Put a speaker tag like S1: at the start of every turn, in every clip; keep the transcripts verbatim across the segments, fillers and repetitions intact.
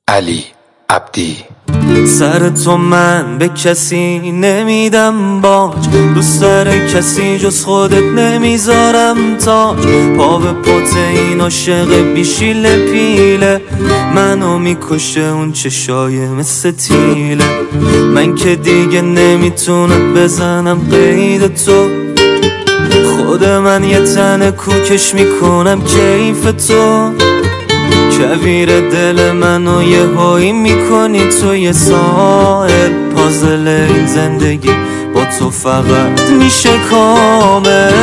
S1: علی عبدی.
S2: سر تو من به کسی نمیدم باج، رو سر کسی جز خودت نمیذارم تاج. پا به پات این عاشق بیشیله پیله، منو میکشه اون چشای مثل تیله. من که دیگه نمیتونم بزنم قید تو، خود من یه تن کوکش میکنم کیف تو. کویر دل منو یه هایی میکنی تو، یه ساحل پازل این زندگی با تو فقط میشه کامل.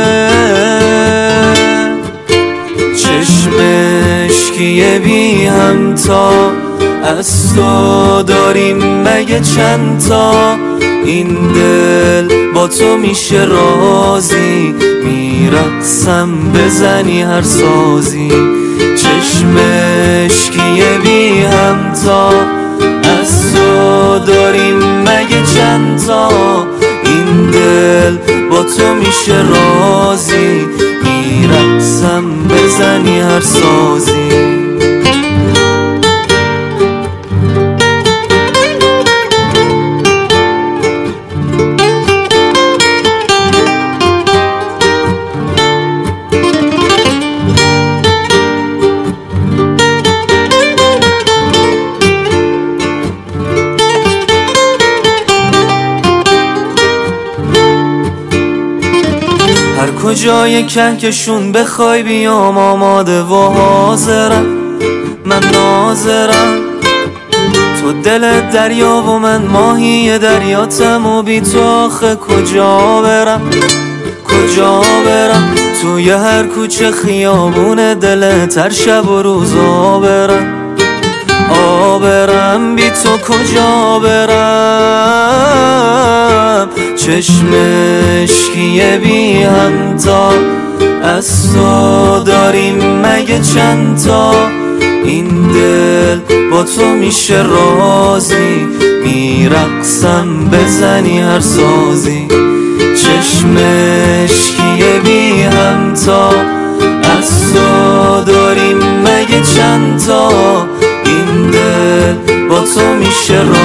S2: چشمشکیه بی همتا، از تو داریم مگه چند تا؟ این دل با تو میشه رازی، میرقصم بزنی هر سازی. چشمشکیه بی همتا، از تو داریم مگه چند تا؟ این دل با تو میشه رازی، میرقصم بزنی هر سازی. هر کجای کهکشون بخوای بیام آماده و حاضرم، من ناظرم. تو دل دریا و من ماهی دریاتم، و بی تو آخه کجا برم کجا برم؟ توی هر کوچه خیابون دلت هر شب و روز آبرم آبرم، بی تو کجا برم؟ چشمشکیه بی همتا، از تو داریم مگه چند تا؟ این دل با تو میشه رازی، میرقصم بزنی هر سازی. چشمشکیه بی همتا، از تو داریم مگه چند تا؟ این دل با تو میشه رازی.